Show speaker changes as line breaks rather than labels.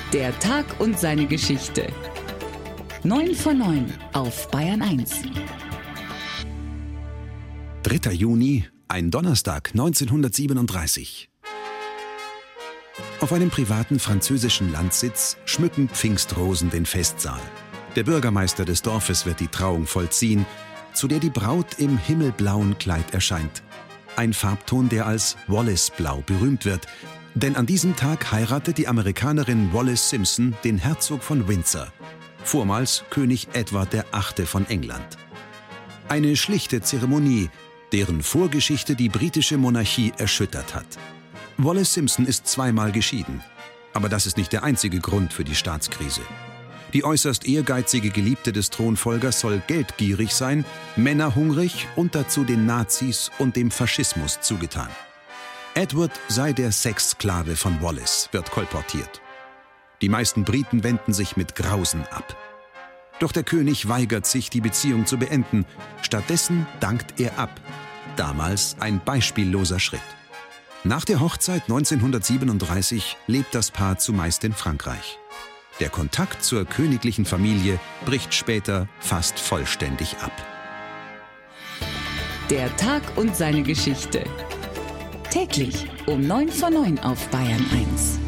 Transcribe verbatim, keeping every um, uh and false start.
Der Tag und seine Geschichte. neun vor neun auf Bayern eins.
dritter Juni, ein Donnerstag neunzehnhundertsiebenunddreißig. Auf einem privaten französischen Landsitz schmücken Pfingstrosen den Festsaal. Der Bürgermeister des Dorfes wird die Trauung vollziehen, zu der die Braut im himmelblauen Kleid erscheint. Ein Farbton, der als Wallace-Blau berühmt wird, denn an diesem Tag heiratet die Amerikanerin Wallis Simpson den Herzog von Windsor, vormals König Edward der Achte von England. Eine schlichte Zeremonie, deren Vorgeschichte die britische Monarchie erschüttert hat. Wallis Simpson ist zweimal geschieden, aber das ist nicht der einzige Grund für die Staatskrise. Die äußerst ehrgeizige Geliebte des Thronfolgers soll geldgierig sein, männerhungrig und dazu den Nazis und dem Faschismus zugetan. Edward sei der Sexsklave von Wallis, wird kolportiert. Die meisten Briten wenden sich mit Grausen ab. Doch der König weigert sich, die Beziehung zu beenden. Stattdessen dankt er ab. Damals ein beispielloser Schritt. Nach der Hochzeit neunzehnhundertsiebenunddreißig lebt das Paar zumeist in Frankreich. Der Kontakt zur königlichen Familie bricht später fast vollständig ab.
Der Tag und seine Geschichte. Täglich um neun vor neun auf Bayern eins.